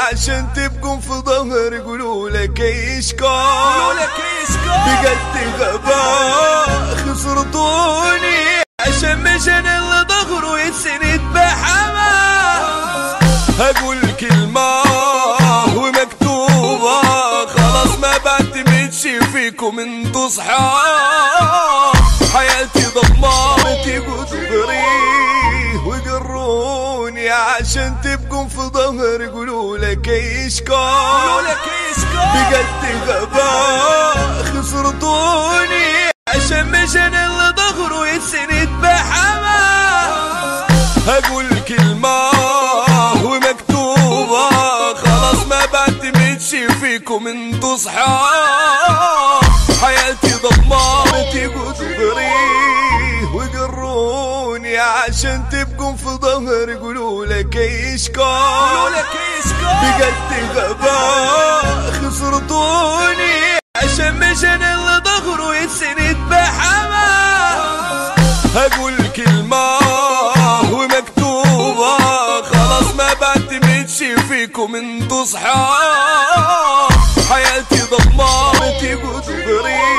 عشان تبقون في ظهر يقولوا لك يشكون بقد غباء خسرتوني عشان مشان اللي ظهره يتسند بحما. هقول كلمة ومكتوبة خلاص ما بعتمدش فيكم انتو صحاب. حياتي ضمارتي قدري وقروني عشان تبقون في ظهر يقولوا لك يشكون بقد غباء خسرتوني عشان مشان اللي ظهره يتسند بحما. هقول كلمة ومكتوبة خلاص ما بعتمدش فيكم انتو صحاب. حياتي ضمارتي قدري وقروني عشان تبقون في ظهر يقولوا لك يشكون بقد غباء خسرتوني عشان مشان اللي ظهره يتسند بحما. هقول كلمة ومكتوبة خلاص ما بعتمدش فيكم انتو صحاب. حياتي ضمارتي قدري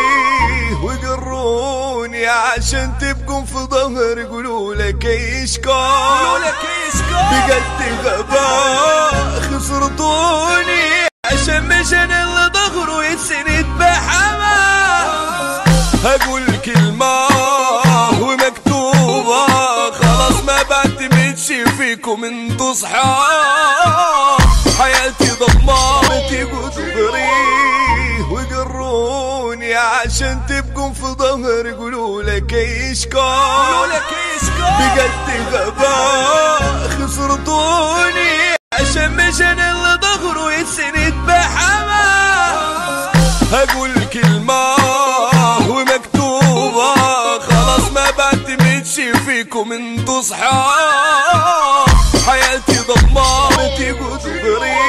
وقروني عشان تبقون في ظهر يقولوا لك يشكون بقد غباء خسرتوني عشان مشان اللي ظهره يتسند بحما. هقول كلمة ومكتوبة خلاص ما بعتمدش فيكم انتو صحاب. حياتي ضمارتي قدري وقروني عشان تبقون في ظهر يقولوا لك يشكون بقد غباء خسرتوني عشان مشان اللي ظهره يتسند بحما. هقول كلمة ومكتوبة خلاص ما بعتمدش فيكم انتو صحاب. حياتي ضمارتي قدري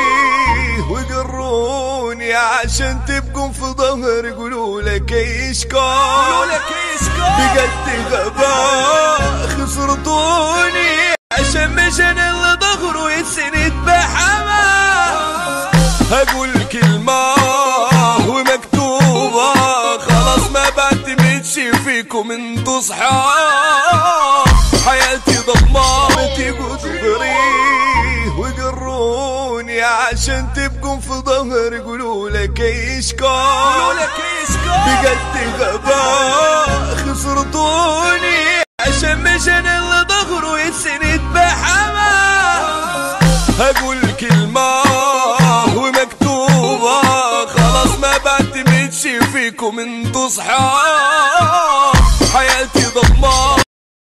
وقروني عشان تبقون في ظهر يقولوا لك يشكون بقد غباء خسرتوني عشان مشان اللي ظهره يتسند بحما. هقول كلمة ومكتوبة خلاص ما بعتمدش فيكم انتو صحاب. حياتي ضمارتي قدري وقروني عشان تبقون في ظهر يقولوا لك يشكون بقد غباء خسرتوني عشان مشان اللي ظهره يتسند بحما. هقول كلمة ومكتوبة خلاص ما بعتمدش فيكم انتو صحاب.